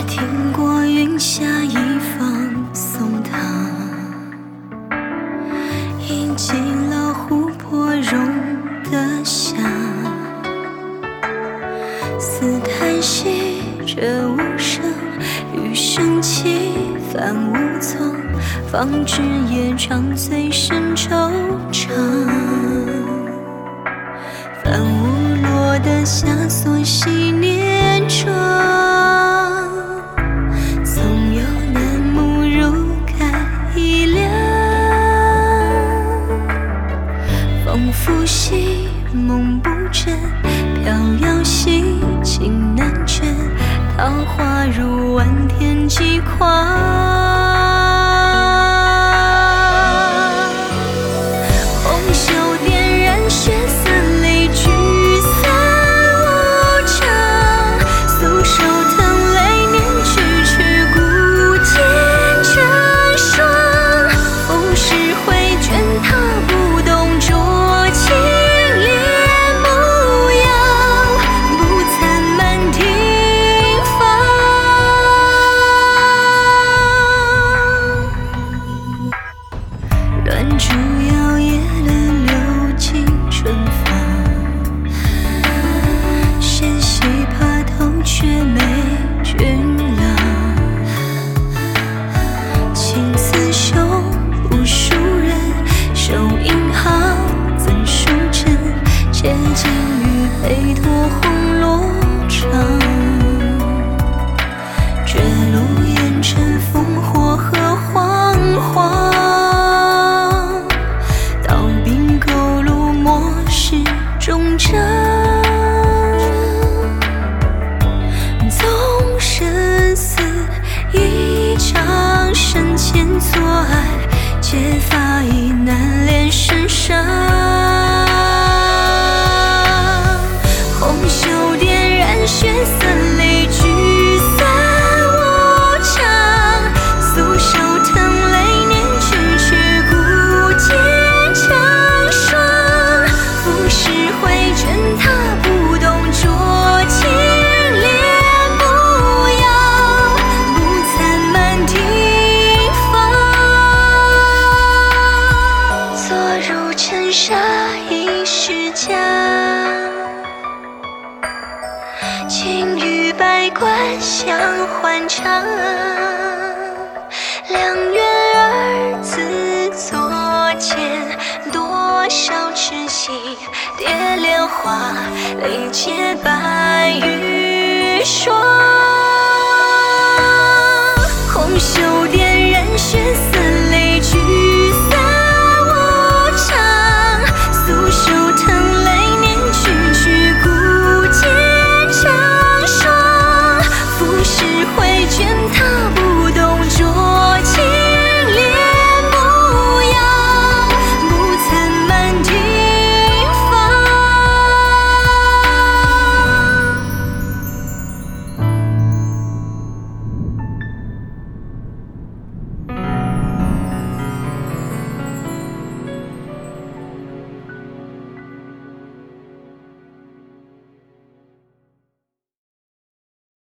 听过云下一放松它，饮尽了琥珀融的霞，似叹息着无声，余生期泛无从，方知夜长最深惆怅。泛无落的夏所系念中，总有南木如盖一凉。风拂兮梦不真，飘摇兮情难枕，桃花如晚天际狂。乱烛摇曳了流尽春芳，纤细爬头却没君郎。情似袖不输人，手印好怎书真？结晶于背托红罗裳，绝路烟尘烽火和惶惶。终章，纵生死一场，生前作爱，结发已难恋身上。红袖点燃血色，泪聚散无常。素手腾雷念去，却孤剑成霜。浮世回卷，他不懂浊情恋不摇，不残满庭芳。坐入尘沙一世家，青玉白冠相欢唱。良缘儿自作茧，多少痴心蝶莲花，泪结白玉霜。红袖点燃血色，泪聚散无常。素手腾雷念去，却孤剑成霜。浮世回卷，他不